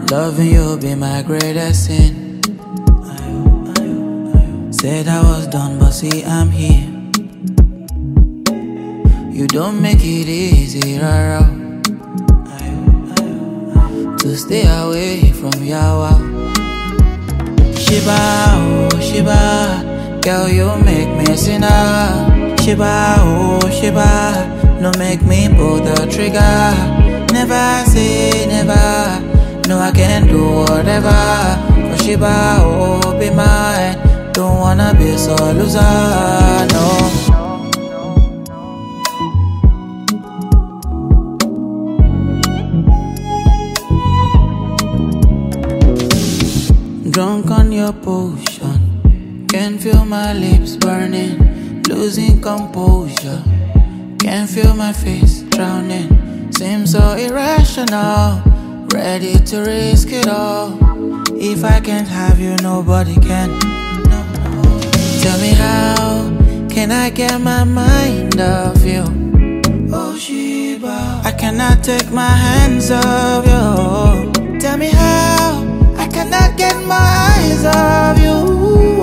Loving you be my greatest sin. Said I was done, but see I'm here. You don't make it easy, rara, to stay away from Yawa. Shiba, oh Shiba, girl you make me sinner. Shiba, oh Shiba, no make me pull the trigger. Never say never, no I can do whatever. For Shiba, oh be mine, don't wanna be so loser, no. Drunk on your potion, can feel my lips burning, losing composure. Can feel my face drowning, seems so irrational. Ready to risk it all. If I can't have you, nobody can. No. Tell me how can I get my mind off you? Oh Shiba, I cannot take my hands off you. Tell me how I cannot get my eyes off you.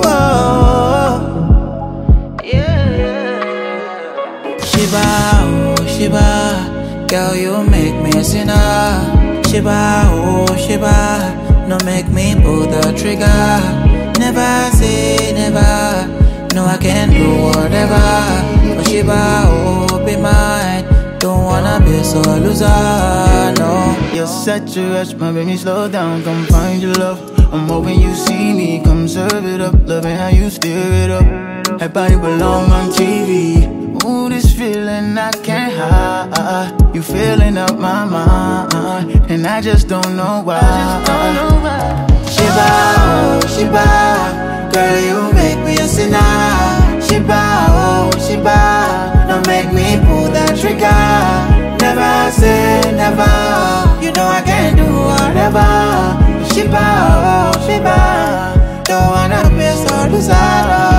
Oh. Yeah. Shiba, oh Shiba, girl you make me a sinner. Shiba, oh Shiba, no make me pull the trigger. Never say never, no I can do whatever. For Shiba, oh be mine, don't wanna be so loser, no. You're such a rush, my baby, slow down, come find your love. I'm hoping you see me, come serve it up. Loving how you stir it up, that body belong on TV. Ooh, this feeling I can't hide. You filling up my mind, and I just don't know why. Shiba, oh Shiba, girl you make me a sinner. Shiba, oh Shiba, don't make me pull that trigger. Never say never, you know I can do whatever. Shiba, oh Shiba, don't wanna be so loser.